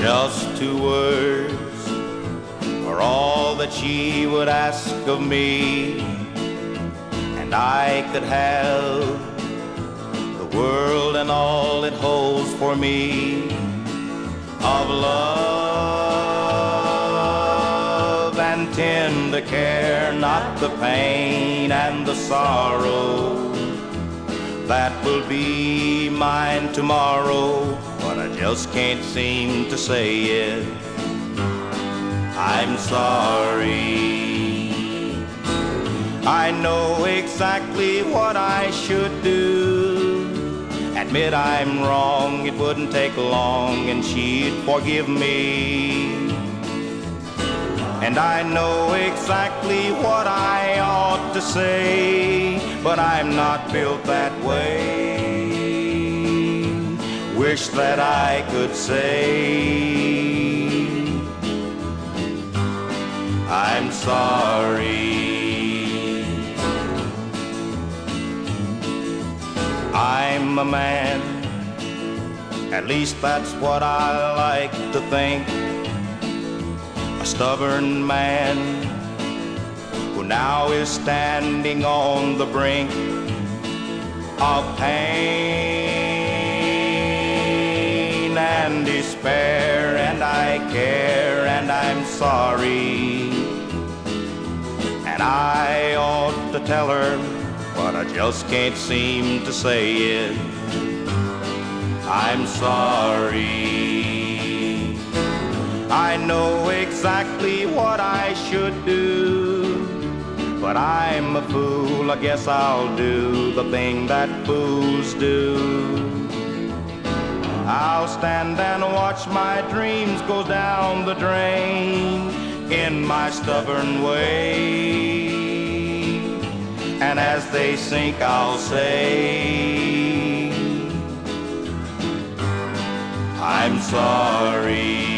Just two words are all that she would ask of me, and I could have the world and all it holds for me of love and tender care, not the pain and the sorrow that will be mine tomorrow. But I just can't seem to say it. I'm sorry. I know exactly what I should do. Admit I'm wrong, it wouldn't take long, and she'd forgive me. And I know exactly what I ought to say, but I'm not built that way. Wish that I could say I'm sorry. I'm a man, at least that's what I like to think. A stubborn man who now is standing on the brink of pain and despair, and I care and I'm sorry. And I ought to tell her, but I just can't seem to say it. I'm sorry. I know exactly what I should do, but I'm a fool. I guess I'll do the thing that fools do. I'll stand and watch my dreams go down the drain in my stubborn way. And as they sink, I'll say I'm sorry.